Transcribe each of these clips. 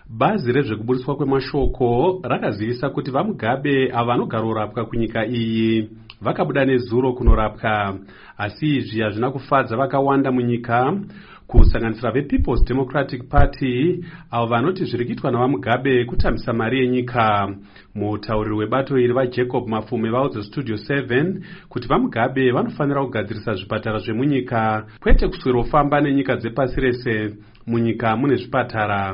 Bazi rezvekuburiswa kwemashoko rakazivisa kuti vaMugabe ava vanogara kurapwa kunyika iyi vakabuda nezuro kunorapwa, asi izvi hazvina kufadza vakawanda munyika, kusanganisira vePeople's Democratic Party avo vanoti zviri kuitwa navaMugabe kutambisa mari yenyika. Mutauriri webato iri vaJacob Mafume vaudza Studio 7 kuti vaMugabe vanofanira kugadzirisa zvipatara zvemunyika, kwete kuswera kufamba nenyika dzepasi rese. Munyika mune zvipatara.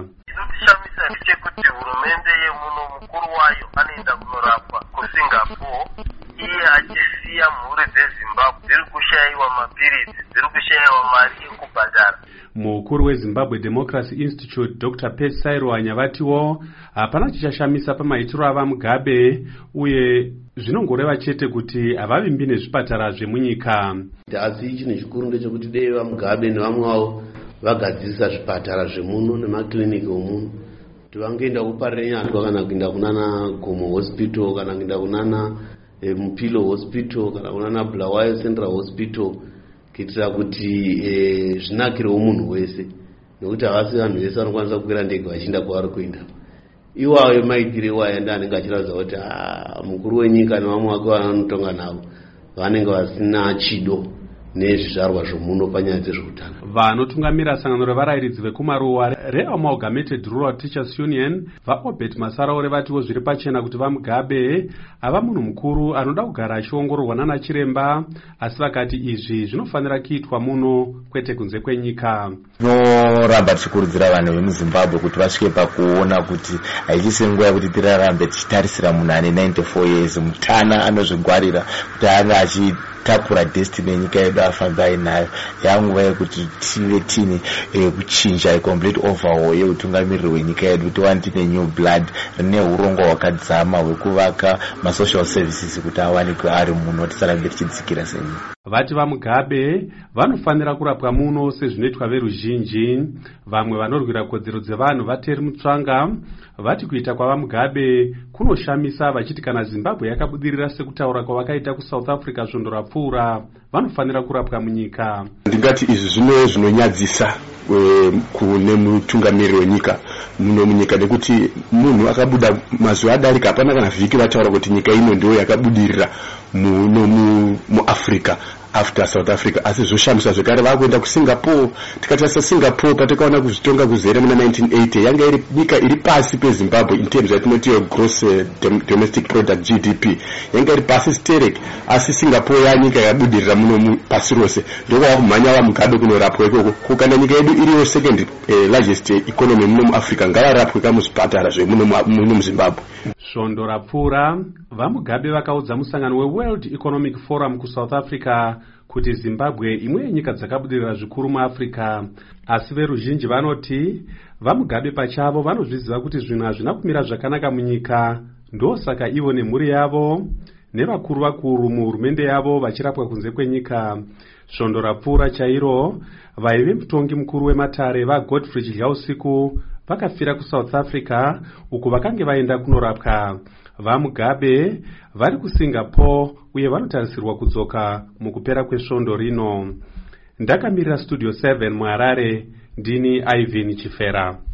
Kuti hurumende yemuno mukuru wayo anoenda kunorapwa kuSingapore, iye achisiya mhuri dzeZimbabwe dziri kushayiwa mapirizi, dziri kushayiwa mari yekubhadhara. Mukuru weZimbabwe Democracy Institute Dr. Percy Sairwanya vatiwo hapana chichashamisa pamaitiro avaMugabe, uye zvinongoreva chete kuti havavimbi nezvipatara zvemunyika. Asi chine chikuru ndechekuti dei vaMugabe nevamwe vavo vagadzirisa zvipatara zvemuno nemakliniki omuno, kuti vangoenda kuparire nyatwa kana kuenda kunana Gomo Hospital, kana kuenda kunana Mupilo Hospital, kana kunana Bulawayo Central Hospital, kuitira kuti zvinakirewo munhu wese, nekuti havasi vanhu vese vanokwanisa kukwira ndege vachienda kwavari kuenda. Iwayo maitire waya ndiye anenge achiratidza kuti mukuru wenyika nevamwe vake vanotonga navo vanenge vasina chido nezvizvarwa zvomuno panyaya dzezveutano. Vanotungamira sangano revarairidzi vekumaruwa reAmalgamated Rural Teachers Union vaObert Masaraure vatiwo zviri pachena kuti vaMugabe ava munhu mukuru anoda kugara achiongororwa nana chiremba, asi vakati izvi zvinofanira kuitwa muno kwete kunze kwenyika. Tinoramba tichikurudzira vanhu vemuZimbabwe kuti vasvike pakuona kuti haichisi nguva yekuti tirarambe tichitarisira munhu ane 94 years mutana anozvingwarira kuti anga achitakura destiny yenyika yedu afambe ainayo. Yanguva yekuti tive tine kuchinja complete overhaul yeutungamiriri wenyika yedu, tiwane tine new blood rine urongwa hwakadzama hwekuvaka masocial services kuti awanikwe ari muno, tisarambe tichidzikira senyika. Vati vaMugabe vanofanira kurapwa muno sezvinoitwa veruzhinji. Vamwe vanorwira kodzero dzevanhu vateri mutsvanga vati kuita kwavaMugabe kunoshamisa, vachiti kana Zimbabwe yakabudirira sekutaura kwavakaita kuSouth Africa svondo rapfuura, vanofanira kurapwa munyika. Ndingati izvi zvinonyadzisa kune mutungamiriri wenyika muno munyika, nekuti munhu akabuda mazuva adarika hapana kana vhiki vataura kuti nyika ino ndiyo yakabudirira muno muAfrica after South Africa. Asi zvoshamisa zvekare vakuenda kuSingapore. Tikatarisa Singapore patakaona kuzvitonga kuzere muna 1980 yanga iri nyika iri pasi peZimbabwe in terms yatinoti gross domestic product GDP, yanga iri pasi sterek, asi Singapore yanyika yabudirira muno pasi rose. Ndokwa kumhanya vaMugabe kunorapwa ikoko. Kukana nyika yedu iriyo second largest economy muno muAfrica, ngavarapwe kamuzvipatara zvemuno muZimbabwe. Svondo rapfuura vaMugabe vakaudza musangano weWorld Economic Forum kuSouth Africa kuti Zimbabwe imwe yenyika dzakabudirira zvikuru muAfrica, asi veruzhinji vanoti vaMugabe pachavo vanozviziva kuti zvinhu hazvina kumira zvakanaka munyika, ndosaka ivo nemhuri yavo nevakuru muhurumende yavo vachirapwa kunze kwenyika. Svondo rapfuura chairo vaive mutongi mukuru wematare vaGodfrey Chidlyausiku vakafira kuSouth Africa uko vakange vaenda kunorapwa. VaMugabe vari kuSingapore uye vanotarisirwa kudzoka mukupera kwesvondo rino. Ndakamirira Studio 7 muHarare, ndini Ivan Chifera.